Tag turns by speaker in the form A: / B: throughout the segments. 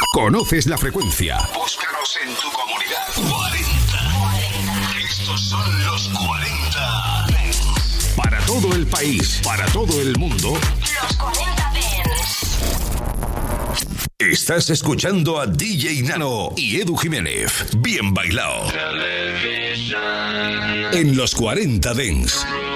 A: ¿Conoces la frecuencia?
B: Búscanos en tu comunidad. 40. Estos son los 40.
A: Para todo el país, para todo el mundo.
C: Los 40 Dance.
A: Estás escuchando a DJ Nano y Edu Jiménez. Bien bailado. En los 40 Dance.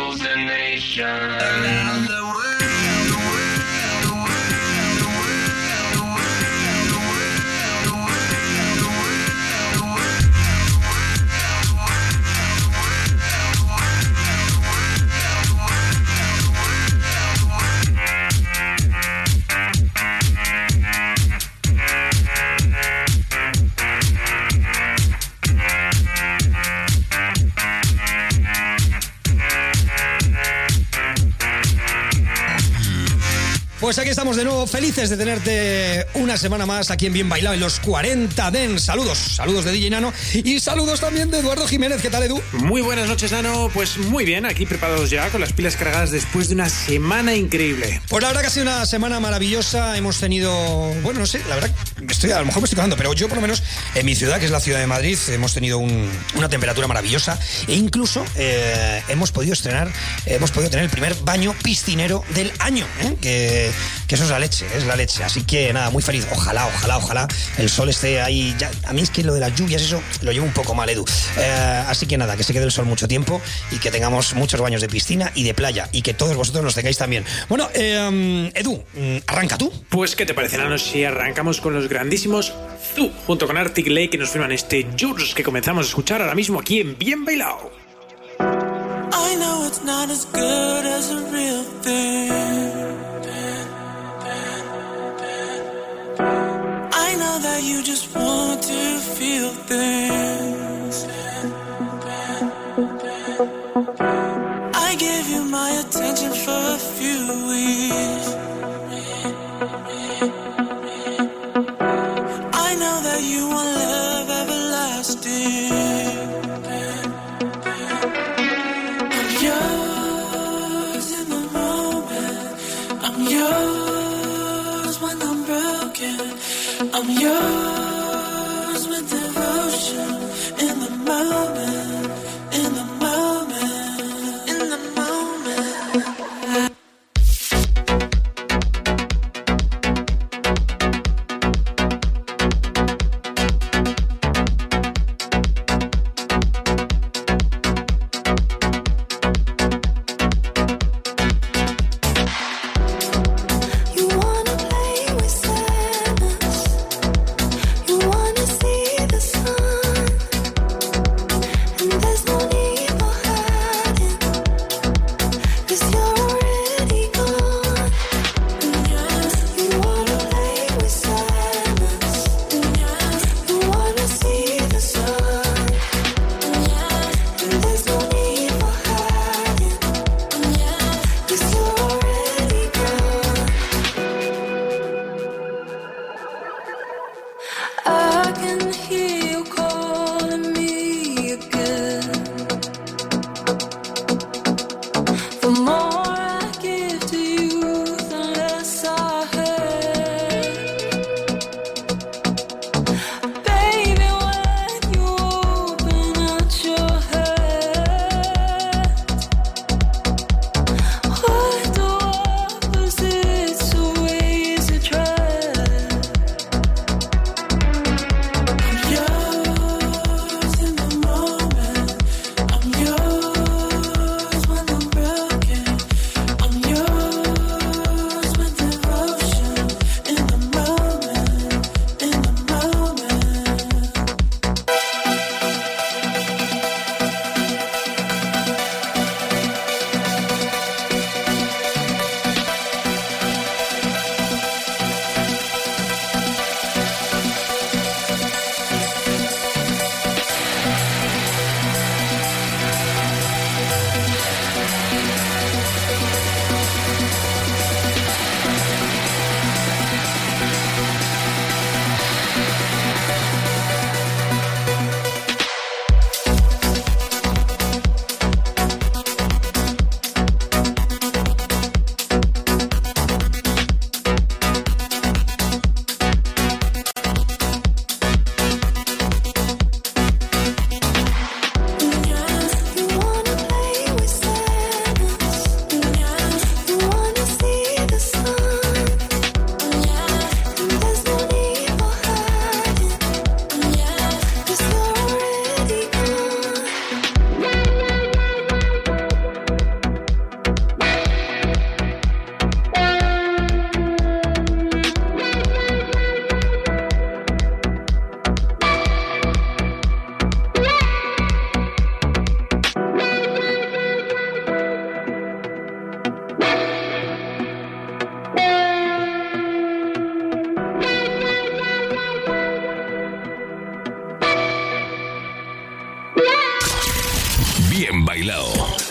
D: Pues aquí estamos de nuevo, felices de tenerte una semana más aquí en Bien Bailado, en los 40 Dance. Saludos de DJ Nano y saludos también de Eduardo Jiménez. ¿Qué tal, Edu?
E: Muy buenas noches, Nano. Pues muy bien, aquí preparados ya, con las pilas cargadas después de una semana increíble.
D: Pues la verdad que ha sido una semana maravillosa. Hemos tenido, bueno, no sé, la verdad, a lo mejor me estoy quedando, pero yo por lo menos en mi ciudad, que es la ciudad de Madrid, hemos tenido una temperatura maravillosa e incluso hemos podido tener el primer baño piscinero del año, que eso es la leche, así que nada, muy feliz. Ojalá el sol esté ahí ya. A mí es que lo de las lluvias, eso lo llevo un poco mal, Edu, así que nada, que se quede el sol mucho tiempo y que tengamos muchos baños de piscina y de playa y que todos vosotros los tengáis también. Bueno, Edu, arranca tú.
E: Pues ¿qué te parece, Nano, si arrancamos con los grandísimos Zoo junto con Arctic Lake, que nos firman este Yours que comenzamos a escuchar ahora mismo aquí en Bien Bailado?
F: I know it's not as good as a real thing. I know that you just want to feel things. I gave you my attention for a few weeks. I know that you want love everlasting. I'm yours in the moment. I'm yours when I'm broken. I'm yours with devotion in the moment, in the moment, in the moment.
G: You wanna see the sun.
A: Bien Bailao.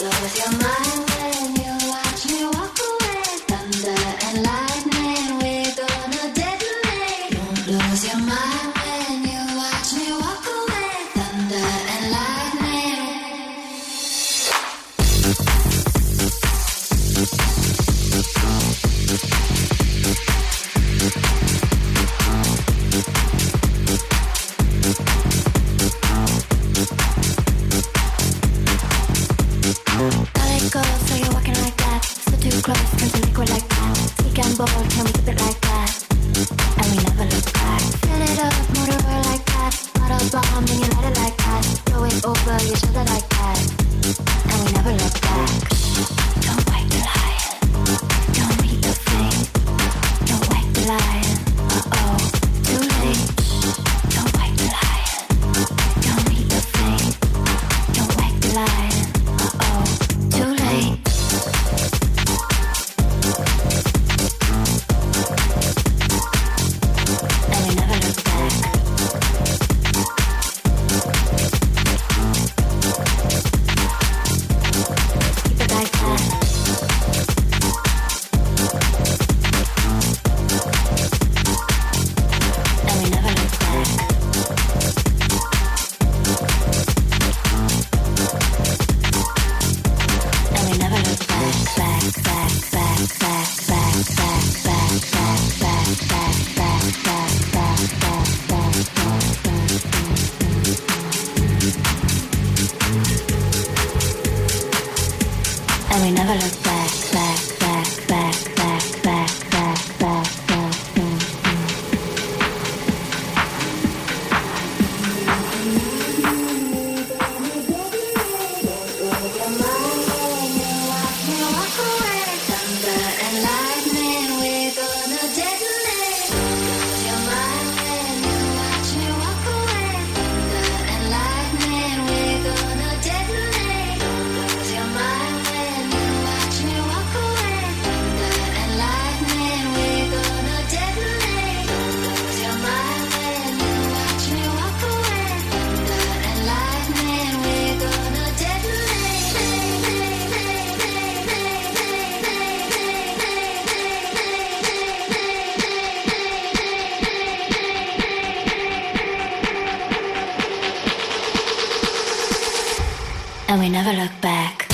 G: And we never look back.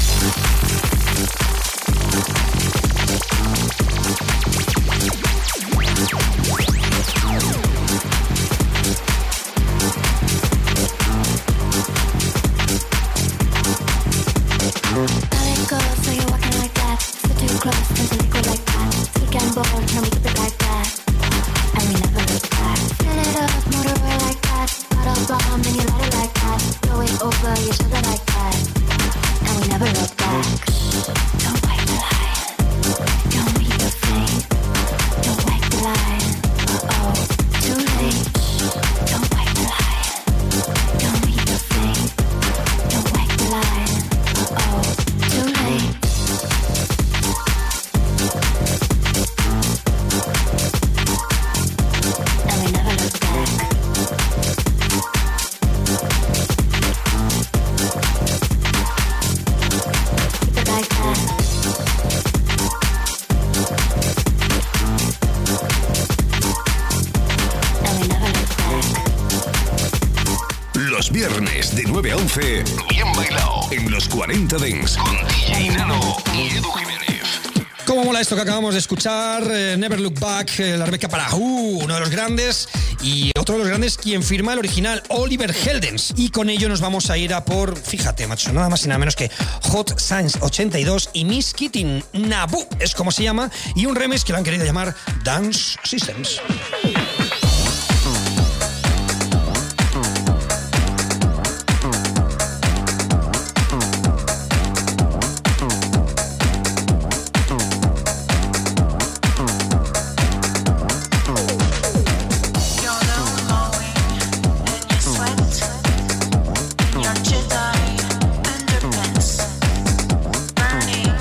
A: Los viernes de 9 a 11, Bien Bailao, en los 40 Dance, con DJ Nano y Edu Jiménez.
D: ¿Cómo mola esto que acabamos de escuchar? Never Look Back, la Rebecca Parahu, uno de los grandes, y otro de los grandes quien firma el original, Oliver Heldens. Y con ello nos vamos a ir a por, fíjate, macho, nada más y nada menos que Hot Science 82 y Miss Kitty Nabu, es como se llama, y un remix que lo han querido llamar Dance Systems.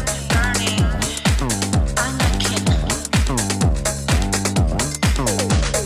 G: Burning, I'm a kid.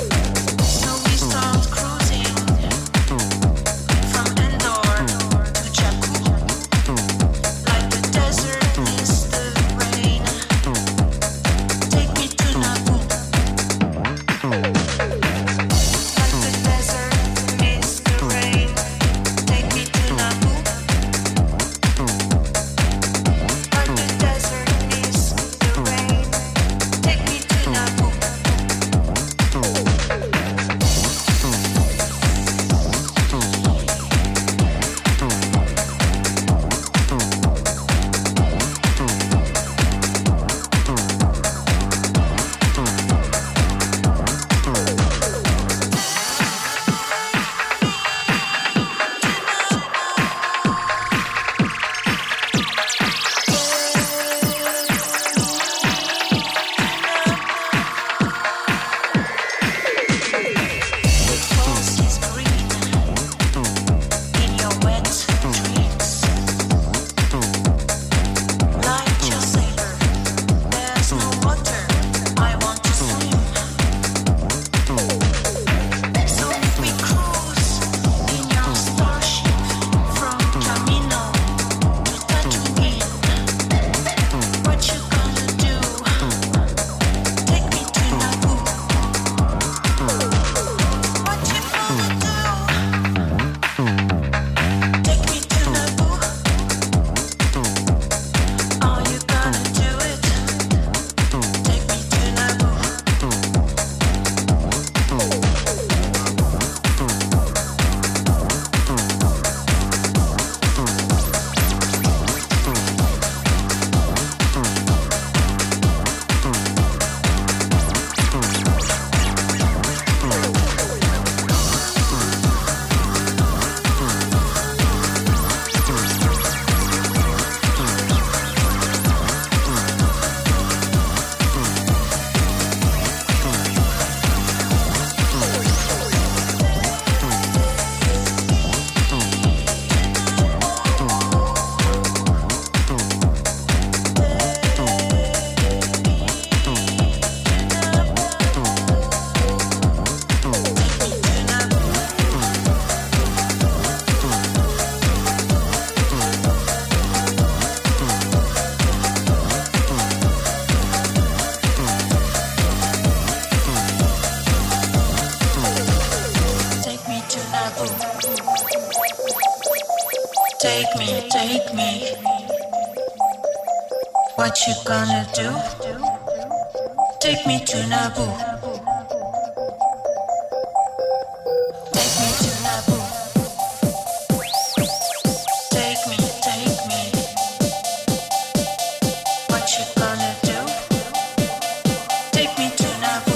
F: Naboo. Take me, take me. What you gonna do? Take me to Naboo. Take me to Naboo. Take me, take me. What you gonna do? Take me to Naboo.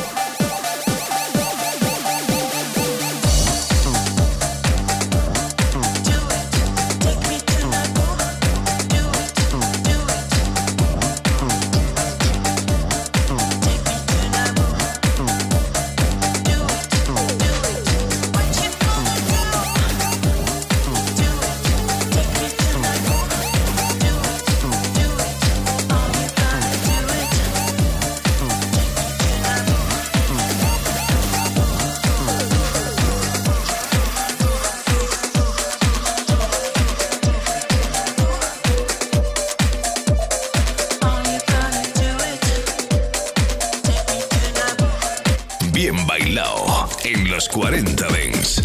A: Bien bailado en los 40 Dance.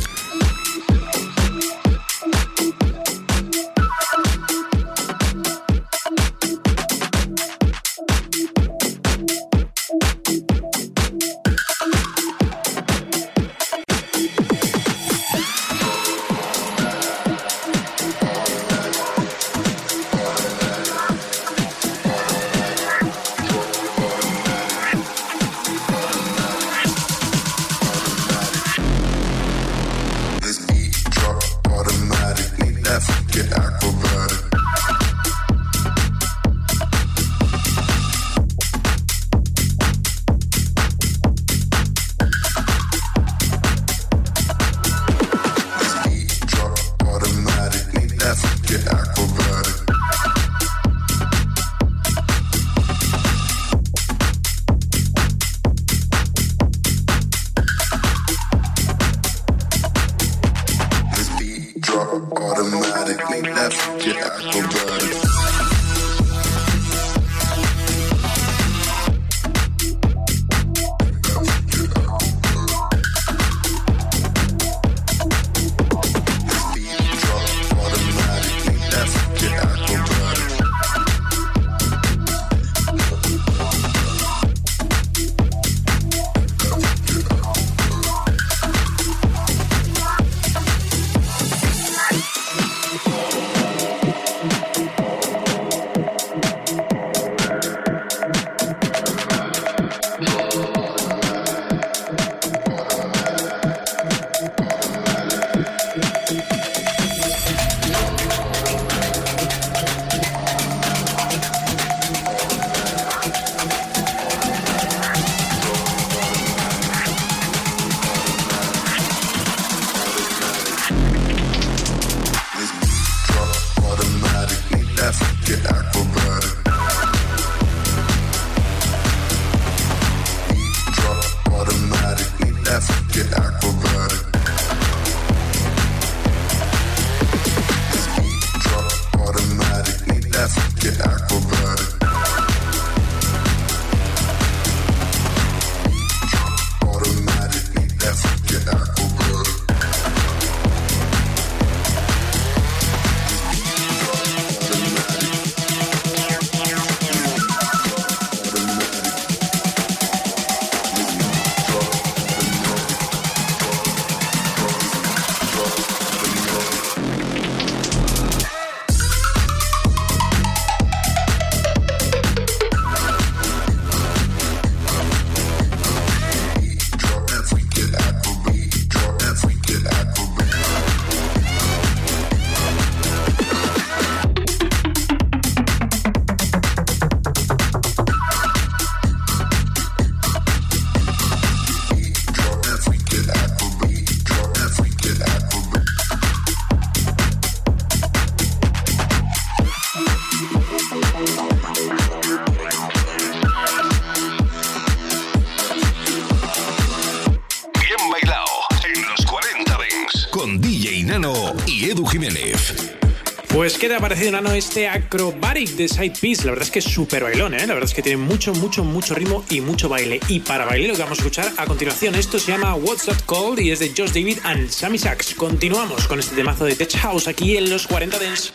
A: Con DJ Nano y Edu Jiménez.
E: Pues ¿qué te ha parecido, Nano, este Acrobatic de Side Piece? La verdad es que es súper bailón, ¿eh? La verdad es que tiene mucho ritmo y mucho baile. Y para bailar lo que vamos a escuchar a continuación, esto se llama What's That Called y es de Josh David and Sammy Sachs. Continuamos con este temazo de Tech House aquí en los 40 Dance.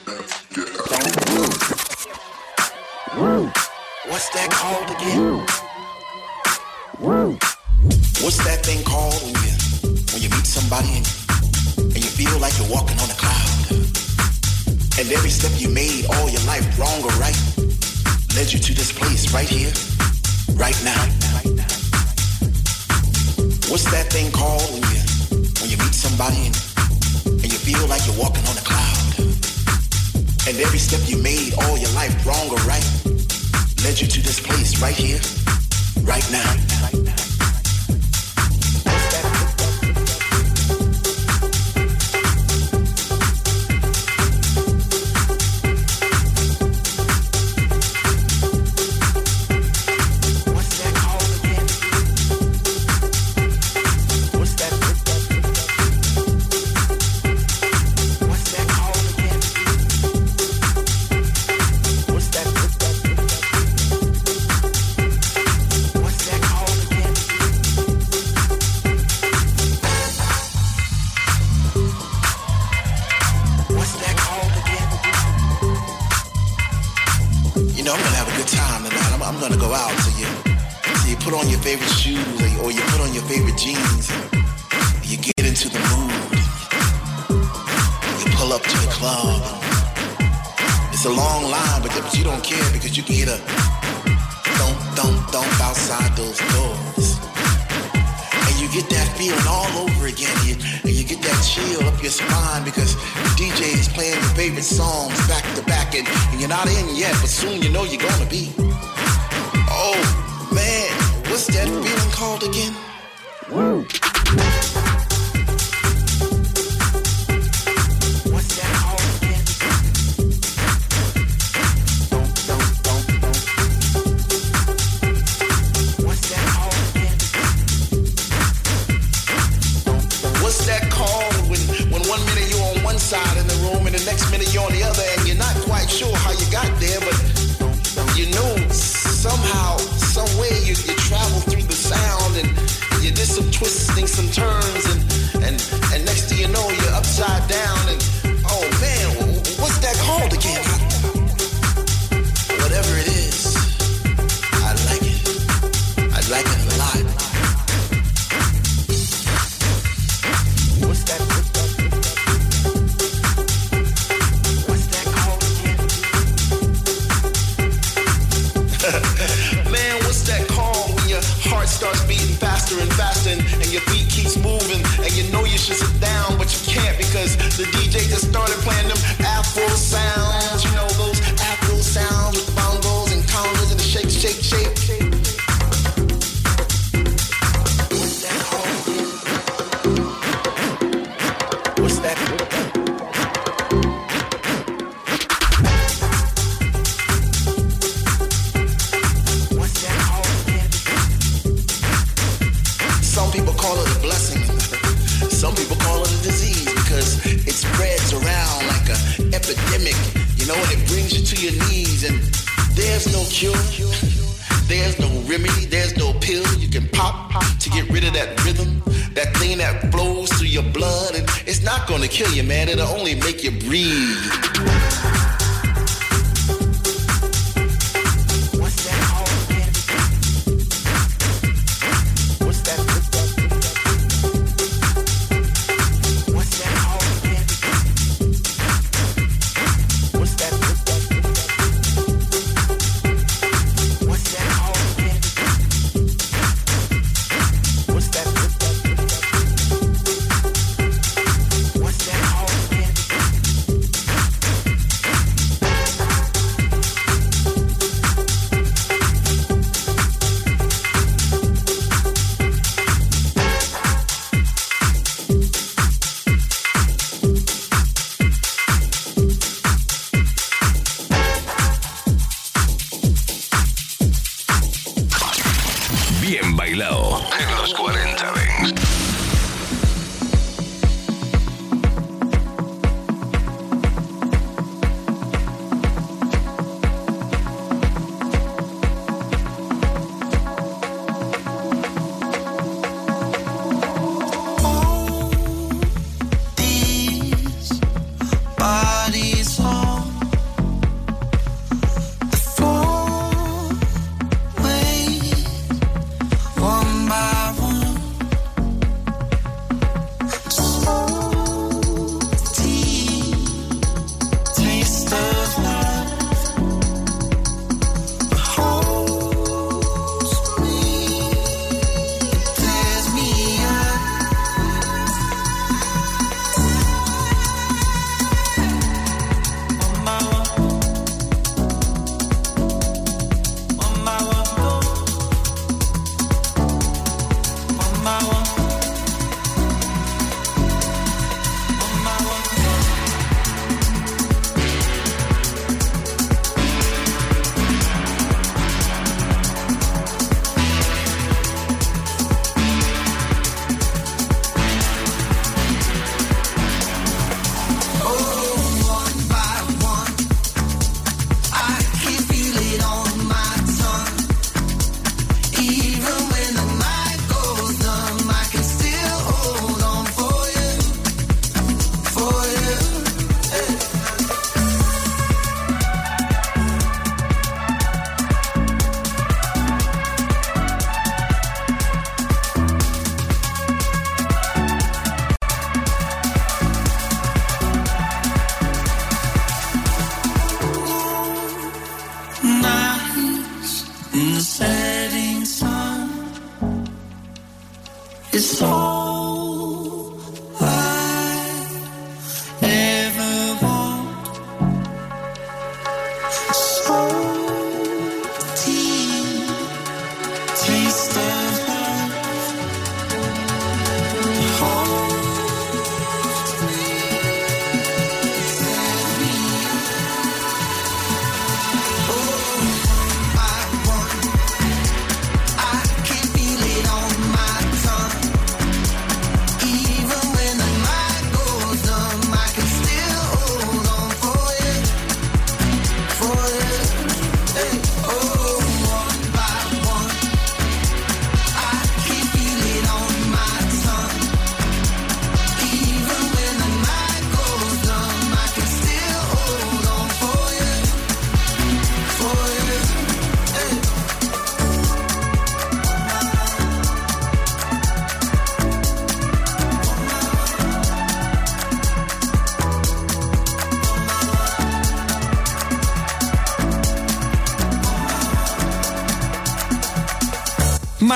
H: What's that called again? What's that thing called when you meet somebody and you feel like you're walking on a cloud? And every step you made all your life, wrong or right, led you to this place right here, right now. What's that thing called when you meet somebody and you feel like you're walking on a cloud? And every step you made all your life, wrong or right, led you to this place right here, right now. Soon you know you're gonna be. Oh man, what's that feeling called again? Woo. What's that called again? What's that called again? What's that called when 1 minute you're on one side in the room and the next minute you're on the other and you're not quite sure how you got there, but you know, somehow, some way you travel through the sound and you did some twisting, some turns, and next thing you know, you're upside down and, oh man, what's that called again? Whatever it is, I like it. I like it a lot. What's that? Man, what's that call when your heart starts beating faster and faster and your feet keeps moving and you know you should sit down but you can't because the DJ just started playing them Afro sounds, you know those Afro sounds with the bongos and congas and the shake, shake, shake. What's that called? What's that? Some people call it a blessing. Some people call it a disease because it spreads around like an epidemic, you know, and it brings you to your knees. And there's no cure, there's no remedy, there's no pill you can pop to get rid of that rhythm, that thing that flows through your blood. And it's not gonna kill you, man. It'll only make you breathe.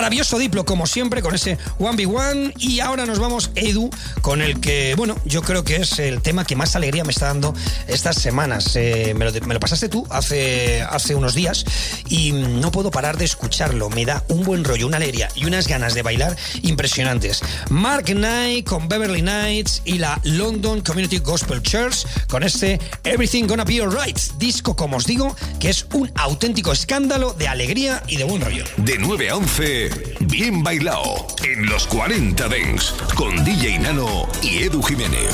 D: Maravilloso Diplo, como siempre, con ese 1v1. Y ahora nos vamos, Edu, con el que, bueno, yo creo que es el tema que más alegría me está dando estas semanas. Me lo pasaste tú hace unos días y no puedo parar de escucharlo. Me da un buen rollo, una alegría y unas ganas de bailar impresionantes. Mark Knight con Beverly Knights y la London Community Gospel Church con este Everything Gonna Be Alright. Disco, como os digo, que es un auténtico escándalo de alegría y de buen rollo.
A: De 9 a 11, bien bailao en los 40 Dance con DJ Nano y Edu Jiménez.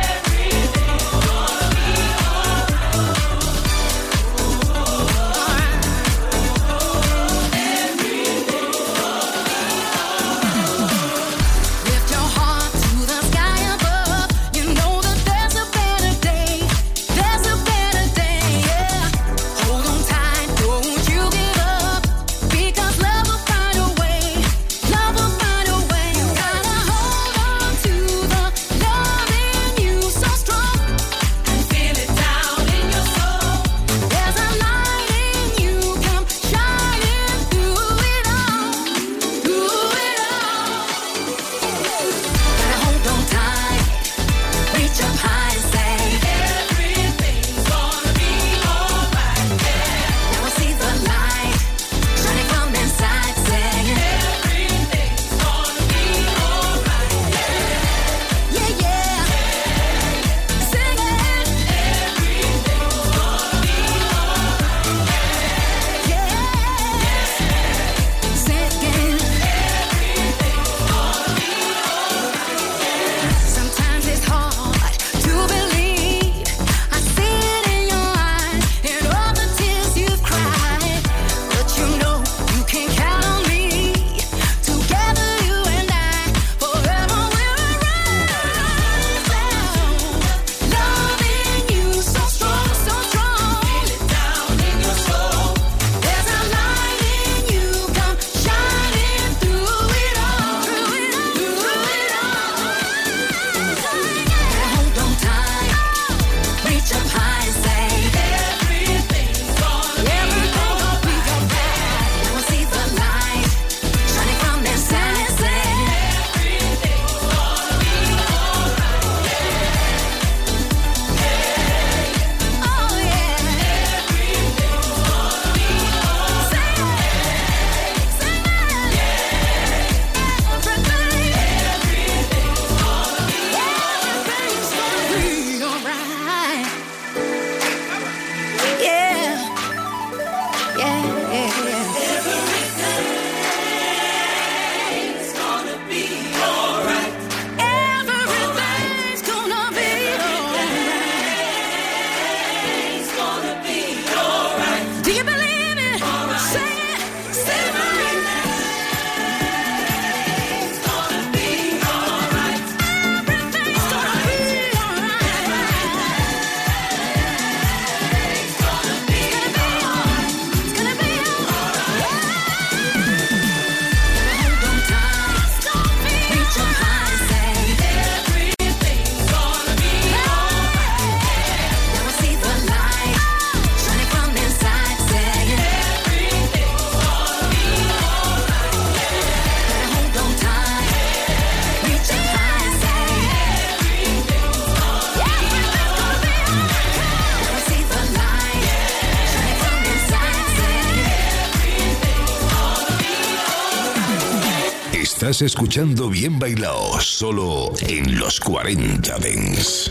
A: Estás escuchando Bien Bailao, solo en los 40 Dance.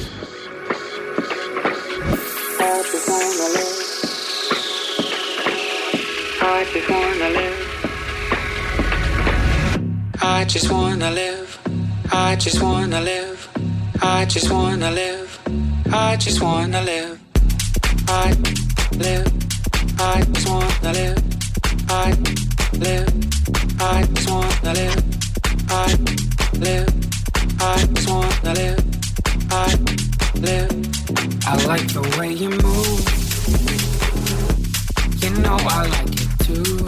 F: I just wanna live. I just wanna live. I just wanna live. I just wanna live. I live. I just wanna live. I live. I just wanna live. I live. I just wanna live. I live. I like the way you move. You know I like it too.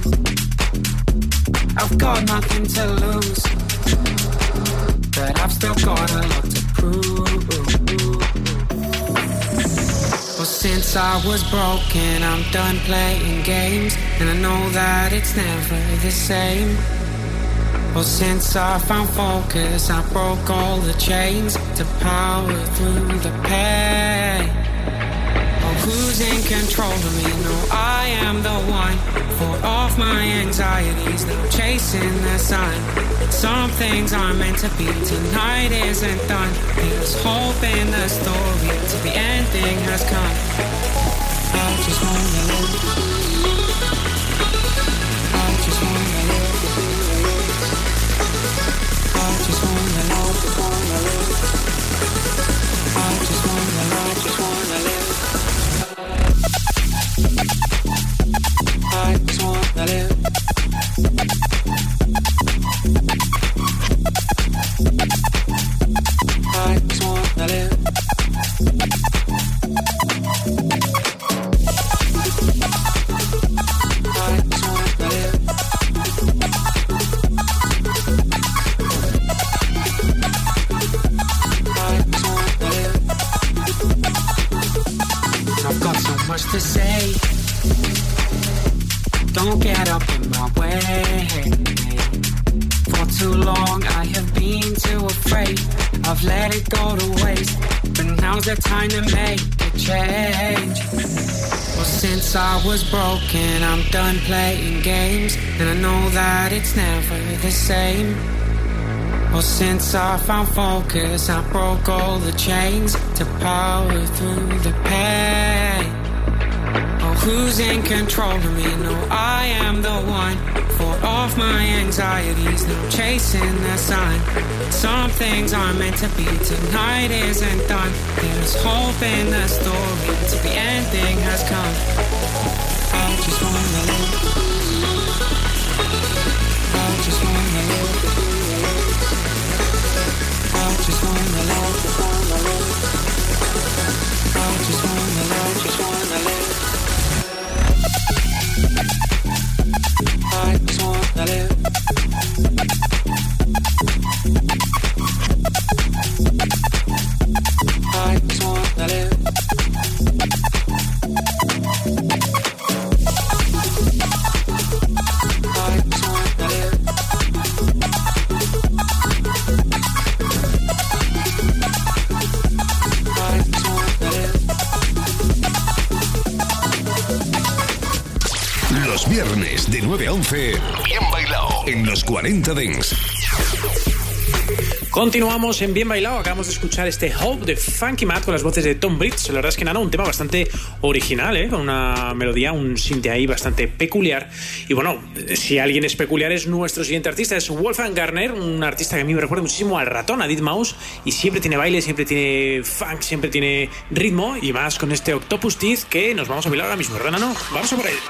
F: I've got nothing to lose, but I've still got a lot to prove. Well, since I was broken, I'm done playing games, and I know that it's never the same. Well, since I found focus, I broke all the chains to power through the pain. Oh, who's in control of me? No, I am the one. For off my anxieties, now chasing the sun. Some things are meant to be, tonight isn't done. There's hope in the story, till the ending has come. I just wanna live. I just wanna live. I just wanna live. I just wanna live. I just wanna live. I just wanna live. I just wanna live. To say, don't get up in my way. For too long I have been too afraid. I've let it go to waste, but now's the time to make a change. Well, since I was broken, I'm done playing games, and I know that it's never the same. Well, since I found focus, I broke all the chains to power through the pain. Who's in control of me? No, I am the one. For off my anxieties, now chasing the sun. Some things are meant to be, tonight isn't done. There's hope in the story, till the ending has come. I just wanna live. I just wanna live. I just wanna live. I just wanna live. Just wanna live. I just wanna live. I just wanna live. I just wanna live. I just wanna live.
A: Los viernes de 9 a 11, Bien Bailao, en los 40 Dance.
E: Continuamos en Bien Bailado. Acabamos de escuchar este Hope de Funky Matt con las voces de Tom Bridge. La verdad es que nada, un tema bastante original, con una melodía, un synth ahí bastante peculiar. Y bueno, si alguien es peculiar es nuestro siguiente artista, es Wolfgang Gartner, un artista que a mí me recuerda muchísimo al ratón, a Deadmau5, y siempre tiene baile, siempre tiene funk, siempre tiene ritmo, y más con este Octopus Teeth que nos vamos a bailar ahora mismo, ¿verdad, Nano? Vamos a por él.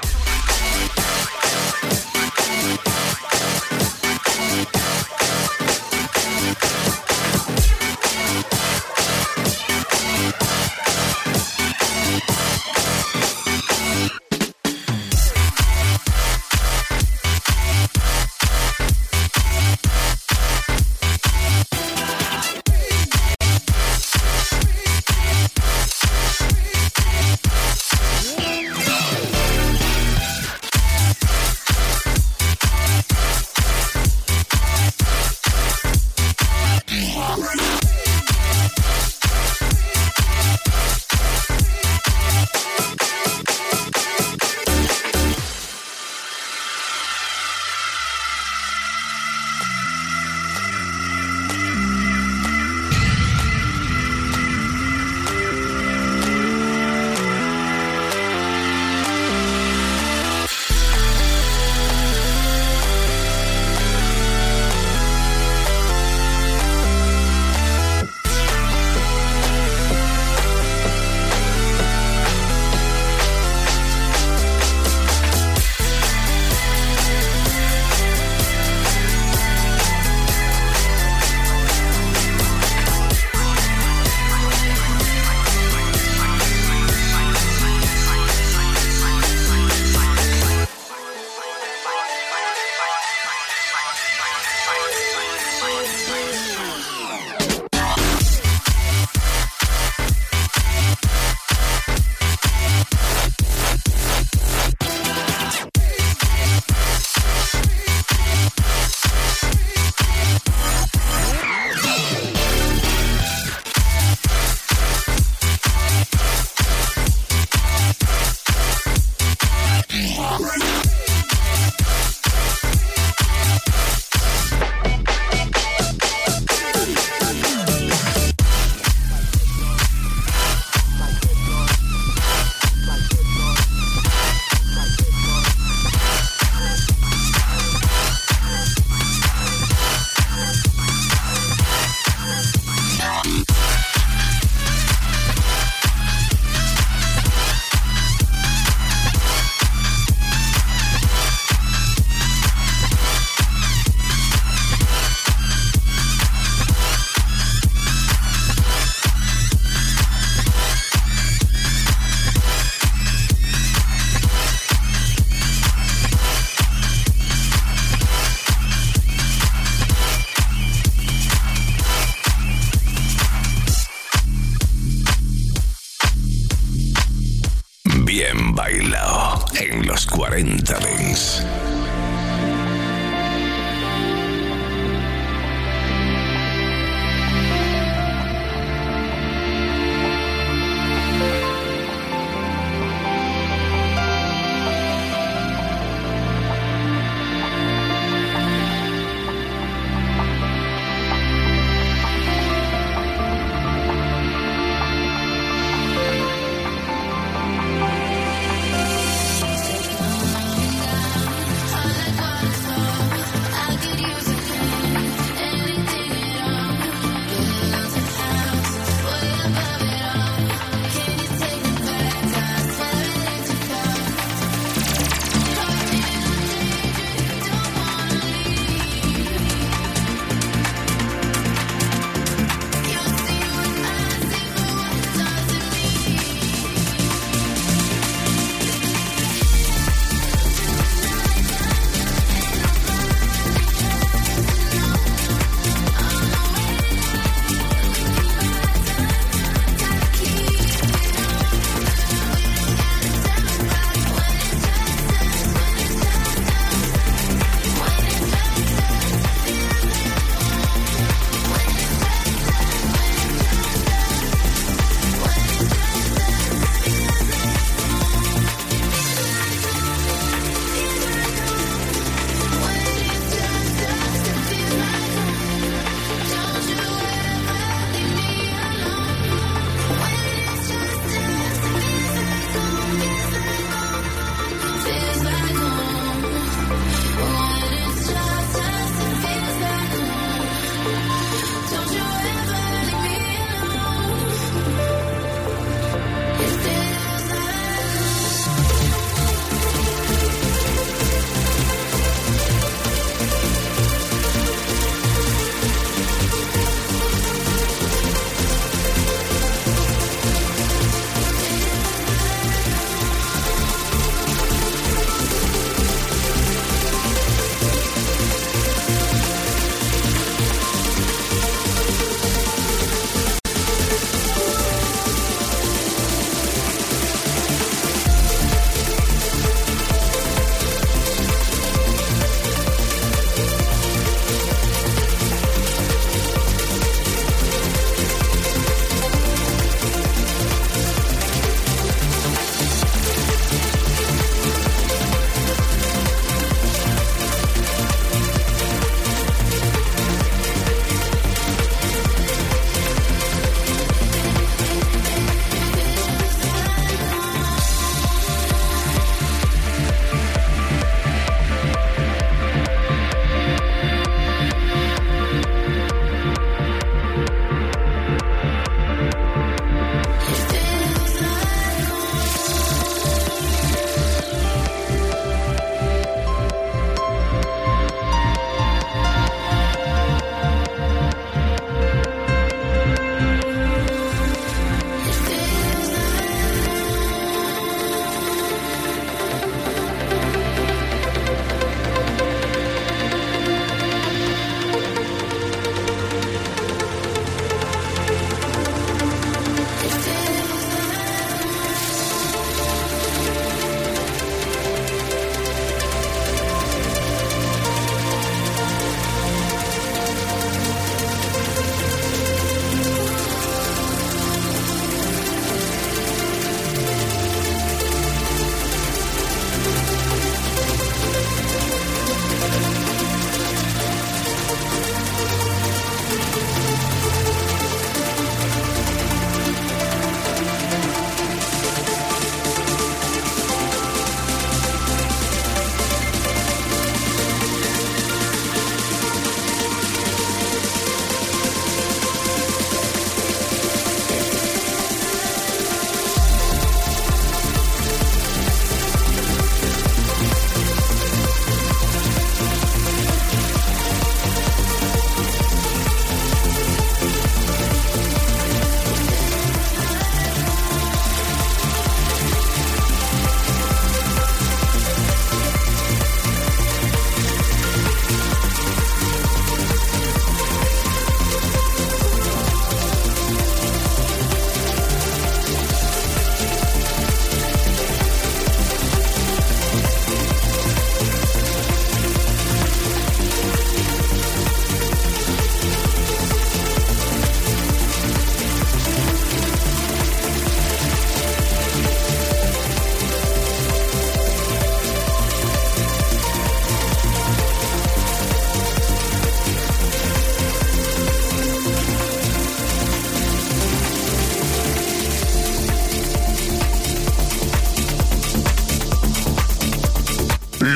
A: Bien bailado en los 40 Dents.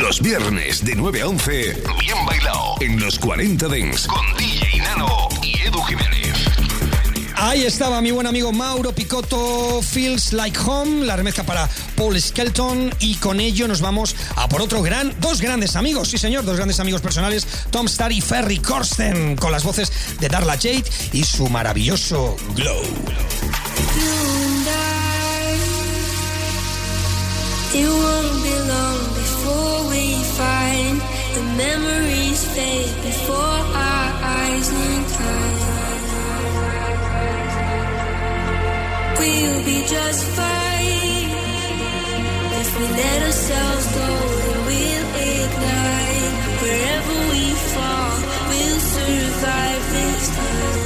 A: Los viernes de 9 a 11, bien bailado en los 40 Dance con DJ Nano y Edu Jiménez.
D: Ahí estaba mi buen amigo Mauro Picotto, Feels Like Home, la remezcla para Paul Skelton, y con ello nos vamos a por dos grandes amigos, sí señor, dos grandes amigos personales, Tom Staar y Ferry Corsten, con las voces de Darla Jade y su maravilloso Glow.
I: It won't be long before we find the memories fade before our eyes incline. We'll be just fine if we let ourselves go, then we'll ignite. Wherever we fall, we'll survive this time.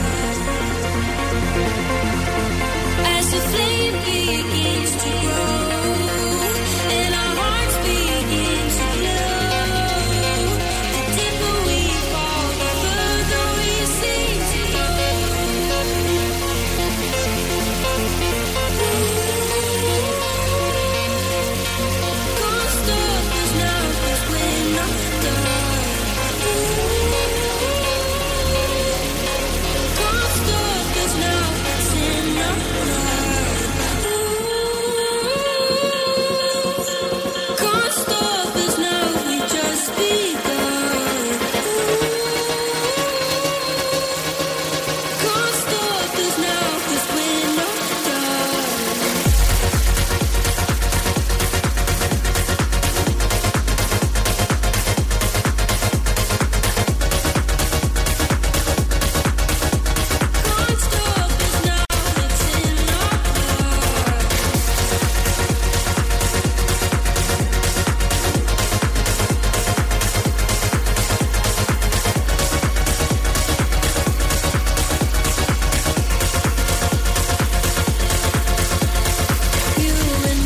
I: As the flame begins to grow and our hearts begin to glow, the deeper we fall, the further we seem to go. Can't stop us now, 'cause we're not done. Can't stop us now, it's in our blood. Can't stop us now, we just begun. Can't stop us now, 'cause we're not done. Can't stop us now, it's in our blood. You and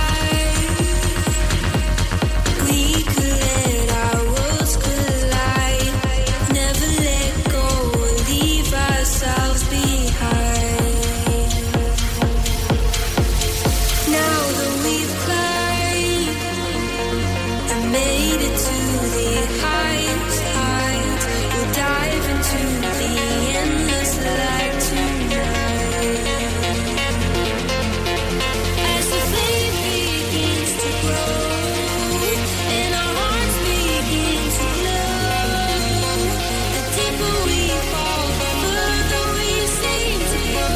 I: we could let our worlds collide. Never let go or leave ourselves behind. Now that we've climbed and made it to the highest heights, we'll dive into the endless light tonight. As the flame begins to grow and our hearts begin to glow, the deeper we fall, the further we seem to go.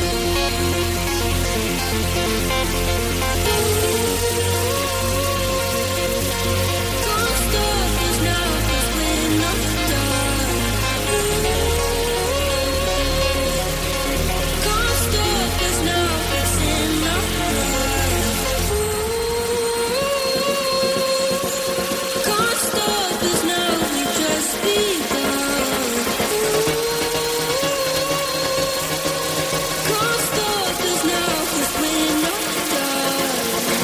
I: Can't stop us now, 'cause we're not done. Can't stop us now, it's in our blood. Can't stop us now, we just begun. Can't stop us now, 'cause we're not done.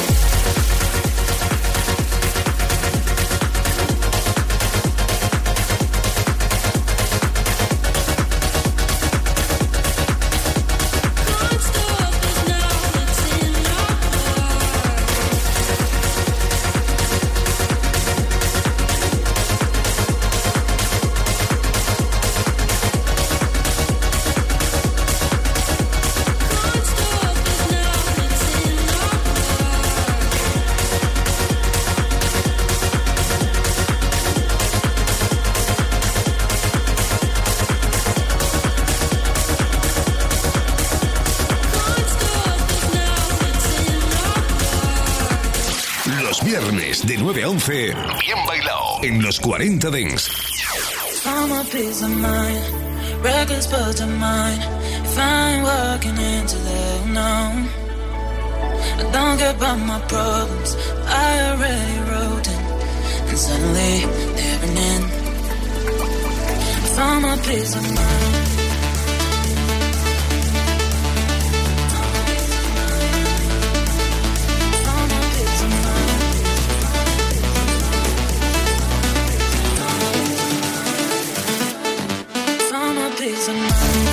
I: Can't stop us now, it's in our blood. Can't stop us now, it's in our Can't stop us now, it's in our
A: Los viernes de 9 a 11, bien bailado en los 40 Dance.
J: I'm a peace of mind, reckless but of mine. If I ain't walking into the unknown, I don't care about my problems, I already wrote them, and suddenly they're an end. If I'm a peace of mind. I'm a peace of mind. I'm a peace of mind.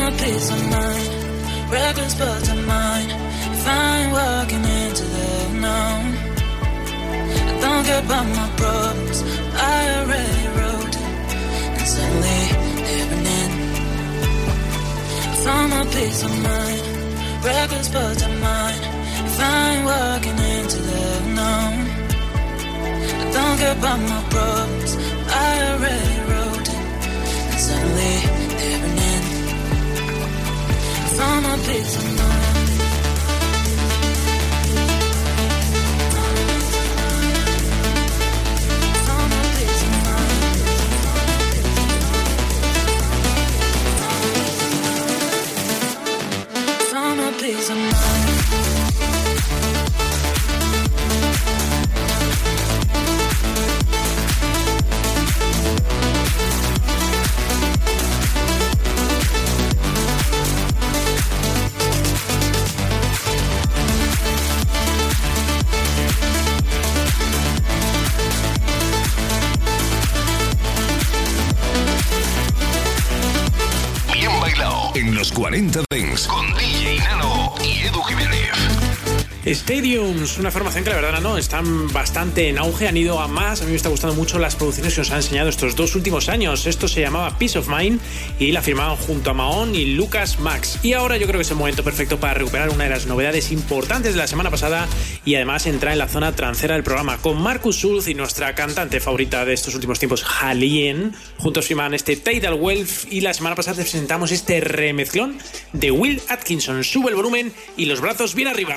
J: a peace of mind. Reckless but of mine. If I ain't walking into the unknown, I don't care about my problems. I already wrote it, and suddenly they're running. I found my peace of mind. Reckless but of mine. If I ain't walking into the unknown, I don't care about my problems. I already wrote it, and suddenly they're running. I found my peace of mind. Peace of mind.
A: Bien bailado en los 40 Dance con DJ Nano y Edu Jiménez.
E: Stadiums, una formación que la verdad no están bastante en auge, han ido a más. A mí me está gustando mucho las producciones que nos han enseñado estos 2 últimos años. Esto se llamaba Peace of Mind y la firmaban junto a Mahon y Lucas Max. Y ahora yo creo que es el momento perfecto para recuperar una de las novedades importantes de la semana pasada y además entrar en la zona trancera del programa con Marcus Schulz y nuestra cantante favorita de estos últimos tiempos, Halien. Juntos firman este Tidal Wealth y la semana pasada presentamos este remezclón de Will Atkinson. Sube el volumen y los brazos bien arriba.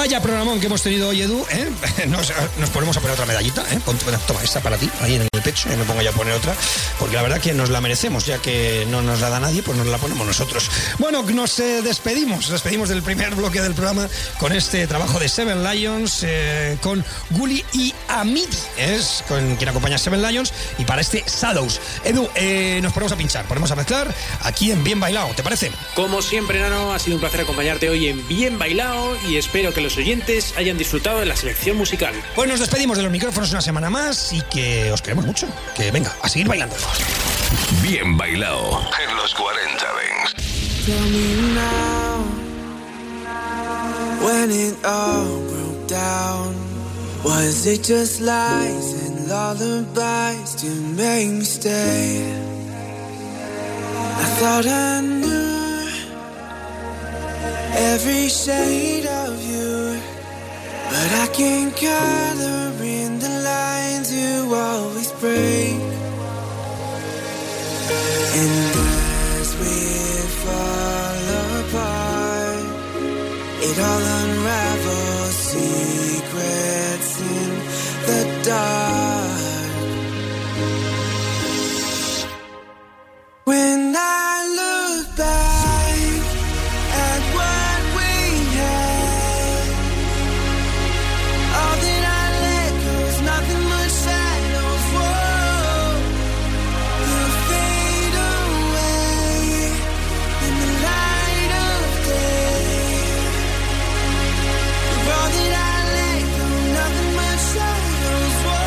D: Vaya programón que hemos tenido hoy, Edu, ¿eh? Nos ponemos a poner otra medallita, ¿eh? Toma, esta para ti, ahí en el pecho, y me pongo ya a poner otra, porque la verdad que nos la merecemos, ya que no nos la da nadie, pues nos la ponemos nosotros. Bueno, nos despedimos del primer bloque del programa con este trabajo de Seven Lions, con Gully y Amid, es con quien acompaña a Seven Lions, y para este Shadows. Edu, nos ponemos a pinchar, ponemos a mezclar aquí en Bien Bailao, ¿te parece?
E: Como siempre, Nano, ha sido un placer acompañarte hoy en Bien Bailao y espero que los oyentes hayan disfrutado de la selección musical.
D: Pues nos despedimos de los micrófonos una semana más y que os queremos mucho. Que venga, a seguir bailando.
A: Bien Bailao en los 40 Dance.
F: Tell me now, when it all broke down, was it just lies and lullabies to make me stay? I thought I knew every shade of you, but I can't color in the lines you always break. And as we fall apart, it all unravels, secrets in the dark. When I look back at what we had, all that I let go is nothing but shadows. Whoa, you fade away in the light of day. All that I let go, nothing but shadows. Whoa.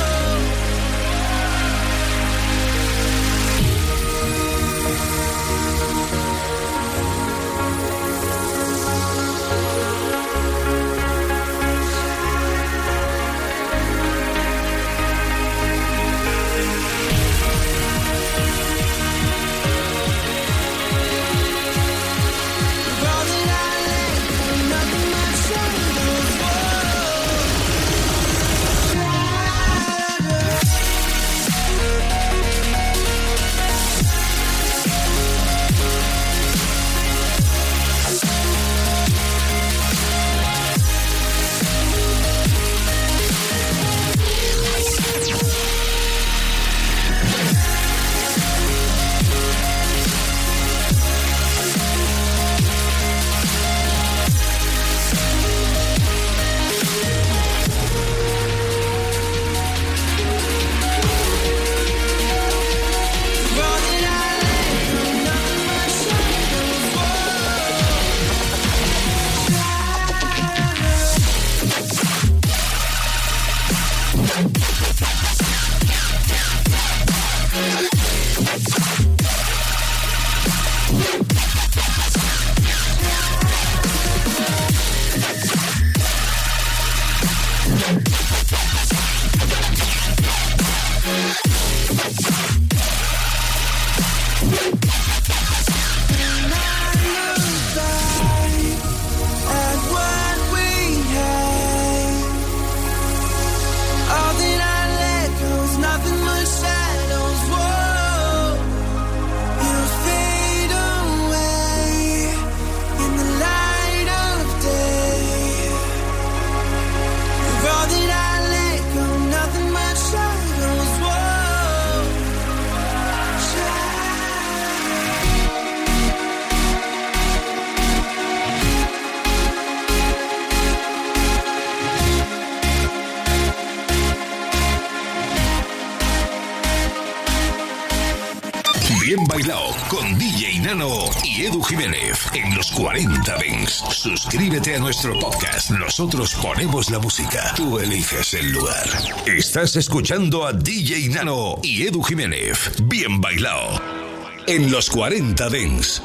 A: Bien Bailao con DJ Nano y Edu Jiménez en los 40 Dance. Suscríbete a nuestro podcast. Nosotros ponemos la música. Tú eliges el lugar. Estás escuchando a DJ Nano y Edu Jiménez. Bien Bailao en los 40 Dance.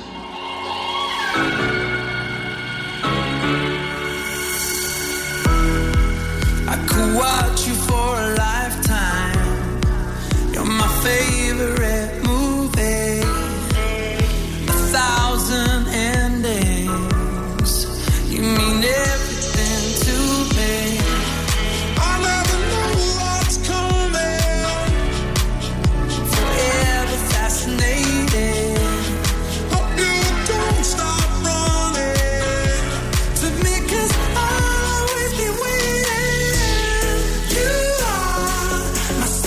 F: I could watch you for a life.